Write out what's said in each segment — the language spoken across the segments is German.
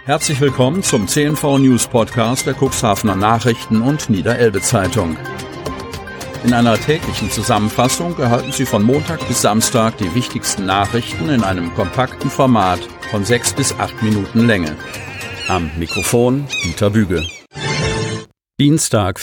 Herzlich willkommen zum CNV News Podcast der Cuxhavener Nachrichten und Niederelbe Zeitung. In einer täglichen Zusammenfassung erhalten Sie von Montag bis Samstag die wichtigsten Nachrichten in einem kompakten Format von 6 bis 8 Minuten Länge. Am Mikrofon Dieter Büge. Dienstag,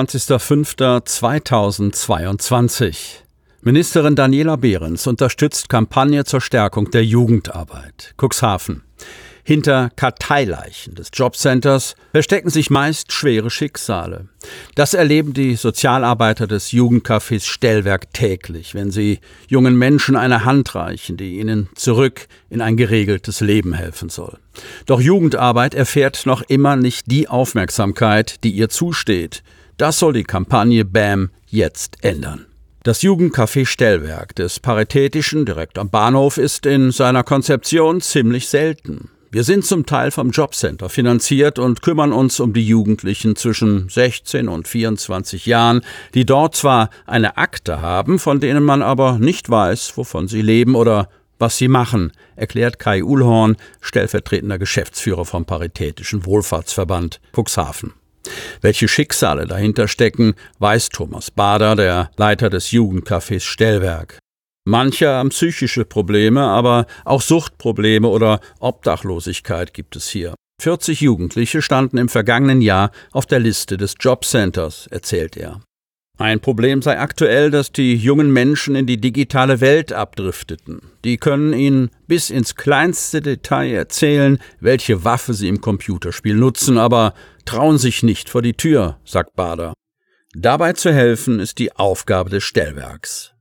24.05.2022. Ministerin Daniela Behrens unterstützt Kampagne zur Stärkung der Jugendarbeit. Cuxhaven. Hinter Karteileichen des Jobcenters verstecken sich meist schwere Schicksale. Das erleben die Sozialarbeiter des Jugendcafés Stellwerk täglich, wenn sie jungen Menschen eine Hand reichen, die ihnen zurück in ein geregeltes Leben helfen soll. Doch Jugendarbeit erfährt noch immer nicht die Aufmerksamkeit, die ihr zusteht. Das soll die Kampagne BAM jetzt ändern. Das Jugendcafé Stellwerk des Paritätischen direkt am Bahnhof ist in seiner Konzeption ziemlich selten. Wir sind zum Teil vom Jobcenter finanziert und kümmern uns um die Jugendlichen zwischen 16 und 24 Jahren, die dort zwar eine Akte haben, von denen man aber nicht weiß, wovon sie leben oder was sie machen, erklärt Kai Uhlhorn, stellvertretender Geschäftsführer vom Paritätischen Wohlfahrtsverband Cuxhaven. Welche Schicksale dahinter stecken, weiß Thomas Bader, der Leiter des Jugendcafés Stellwerk. Manche haben psychische Probleme, aber auch Suchtprobleme oder Obdachlosigkeit gibt es hier. 40 Jugendliche standen im vergangenen Jahr auf der Liste des Jobcenters, erzählt er. Ein Problem sei aktuell, dass die jungen Menschen in die digitale Welt abdrifteten. Die können ihnen bis ins kleinste Detail erzählen, welche Waffe sie im Computerspiel nutzen, aber trauen sich nicht vor die Tür, sagt Bader. Dabei zu helfen ist die Aufgabe des Stellwerks.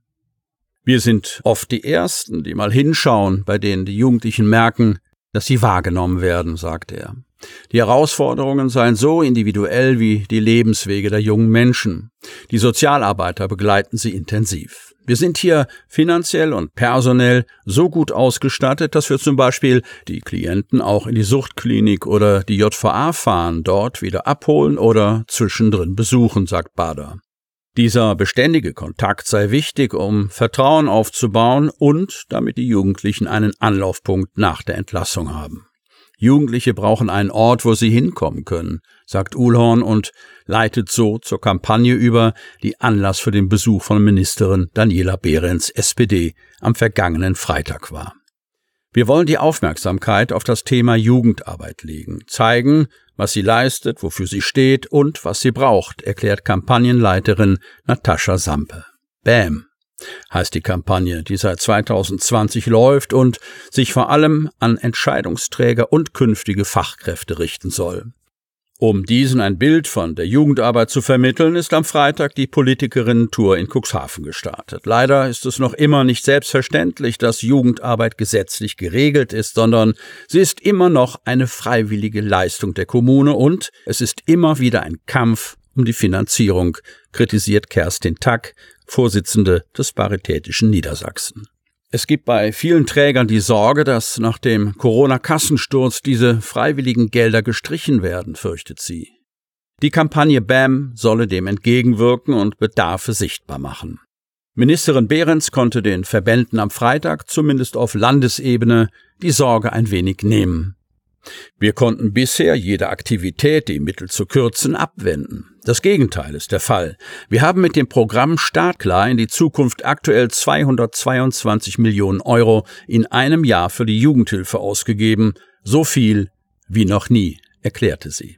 Wir sind oft die Ersten, die mal hinschauen, bei denen die Jugendlichen merken, dass sie wahrgenommen werden, sagt er. Die Herausforderungen seien so individuell wie die Lebenswege der jungen Menschen. Die Sozialarbeiter begleiten sie intensiv. Wir sind hier finanziell und personell so gut ausgestattet, dass wir zum Beispiel die Klienten auch in die Suchtklinik oder die JVA fahren, dort wieder abholen oder zwischendrin besuchen, sagt Bader. Dieser beständige Kontakt sei wichtig, um Vertrauen aufzubauen und damit die Jugendlichen einen Anlaufpunkt nach der Entlassung haben. Jugendliche brauchen einen Ort, wo sie hinkommen können, sagt Uhlhorn und leitet so zur Kampagne über, die Anlass für den Besuch von Ministerin Daniela Behrens, SPD, am vergangenen Freitag war. Wir wollen die Aufmerksamkeit auf das Thema Jugendarbeit legen, zeigen, was sie leistet, wofür sie steht und was sie braucht, erklärt Kampagnenleiterin Natascha Sampe. BAM heißt die Kampagne, die seit 2020 läuft und sich vor allem an Entscheidungsträger und künftige Fachkräfte richten soll. Um diesen ein Bild von der Jugendarbeit zu vermitteln, ist am Freitag die Politikerinnen-Tour in Cuxhaven gestartet. Leider ist es noch immer nicht selbstverständlich, dass Jugendarbeit gesetzlich geregelt ist, sondern sie ist immer noch eine freiwillige Leistung der Kommune und es ist immer wieder ein Kampf um die Finanzierung, kritisiert Kerstin Tack, Vorsitzende des Paritätischen Niedersachsen. Es gibt bei vielen Trägern die Sorge, dass nach dem Corona-Kassensturz diese freiwilligen Gelder gestrichen werden, fürchtet sie. Die Kampagne BAM solle dem entgegenwirken und Bedarfe sichtbar machen. Ministerin Behrens konnte den Verbänden am Freitag, zumindest auf Landesebene, die Sorge ein wenig nehmen. Wir konnten bisher jede Aktivität, die Mittel zu kürzen, abwenden. Das Gegenteil ist der Fall. Wir haben mit dem Programm Startklar in die Zukunft aktuell 222 Millionen Euro in einem Jahr für die Jugendhilfe ausgegeben. So viel wie noch nie, erklärte sie.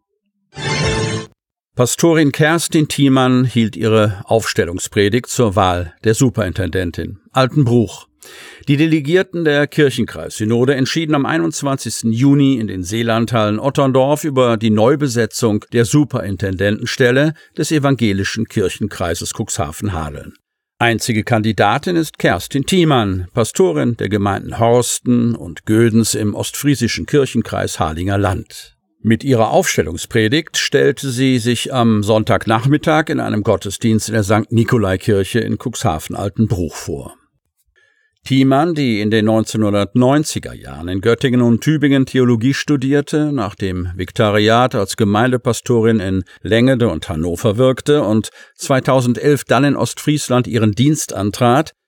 Pastorin Kerstin Thiemann hielt ihre Aufstellungspredigt zur Wahl der Superintendentin. Altenbruch. Die Delegierten der Kirchenkreissynode entschieden am 21. Juni in den Seelandhallen Otterndorf über die Neubesetzung der Superintendentenstelle des evangelischen Kirchenkreises Cuxhaven-Hadeln. Einzige Kandidatin ist Kerstin Thiemann, Pastorin der Gemeinden Horsten und Gödens im ostfriesischen Kirchenkreis Harlinger Land. Mit ihrer Aufstellungspredigt stellte sie sich am Sonntagnachmittag in einem Gottesdienst in der St. Nikolai-Kirche in Cuxhaven-Altenbruch vor. Thiemann, die in den 1990er Jahren in Göttingen und Tübingen Theologie studierte, nach dem Vikariat als Gemeindepastorin in Lengede und Hannover wirkte und 2011 dann in Ostfriesland ihren Dienst antrat,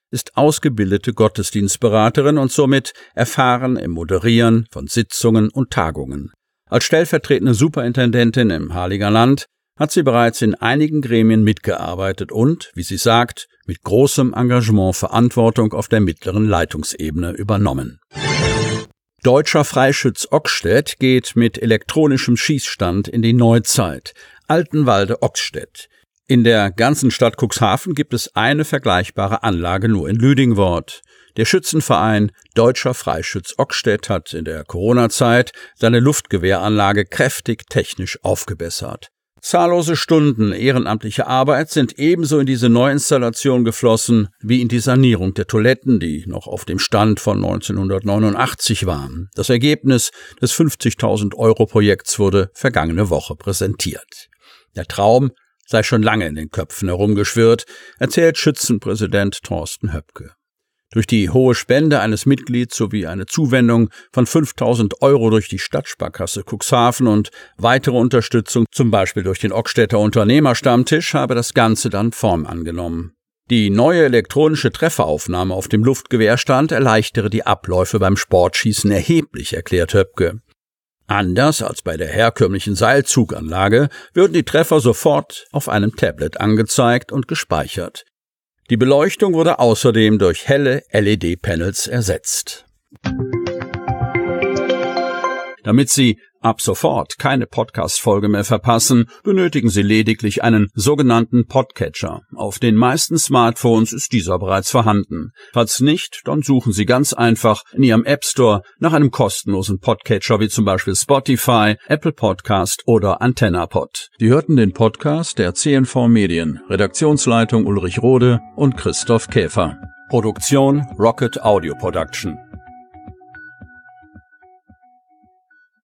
ist ausgebildete Gottesdienstberaterin und somit erfahren im Moderieren von Sitzungen und Tagungen. Als stellvertretende Superintendentin im Harlinger Land hat sie bereits in einigen Gremien mitgearbeitet und, wie sie sagt, mit großem Engagement Verantwortung auf der mittleren Leitungsebene übernommen. Deutscher Freischütz Ockstedt geht mit elektronischem Schießstand in die Neuzeit. Altenwalde-Ockstedt. In der ganzen Stadt Cuxhaven gibt es eine vergleichbare Anlage nur in Lüdingwort. Der Schützenverein Deutscher Freischütz Ockstedt hat in der Corona-Zeit seine Luftgewehranlage kräftig technisch aufgebessert. Zahllose Stunden ehrenamtliche Arbeit sind ebenso in diese Neuinstallation geflossen wie in die Sanierung der Toiletten, die noch auf dem Stand von 1989 waren. Das Ergebnis des 50.000 € Projekts wurde vergangene Woche präsentiert. Der Traum sei schon lange in den Köpfen herumgeschwirrt, erzählt Schützenpräsident Thorsten Höpke. Durch die hohe Spende eines Mitglieds sowie eine Zuwendung von 5.000 € durch die Stadtsparkasse Cuxhaven und weitere Unterstützung, zum Beispiel durch den Ockstädter Unternehmerstammtisch, habe das Ganze dann Form angenommen. Die neue elektronische Trefferaufnahme auf dem Luftgewehrstand erleichtere die Abläufe beim Sportschießen erheblich, erklärt Höpke. Anders als bei der herkömmlichen Seilzuganlage würden die Treffer sofort auf einem Tablet angezeigt und gespeichert. Die Beleuchtung wurde außerdem durch helle LED-Panels ersetzt. Damit Sie ab sofort keine Podcast-Folge mehr verpassen, benötigen Sie lediglich einen sogenannten Podcatcher. Auf den meisten Smartphones ist dieser bereits vorhanden. Falls nicht, dann suchen Sie ganz einfach in Ihrem App Store nach einem kostenlosen Podcatcher wie zum Beispiel Spotify, Apple Podcast oder AntennaPod. Sie hörten den Podcast der CNV Medien, Redaktionsleitung Ulrich Rode und Christoph Käfer. Produktion Rocket Audio Production.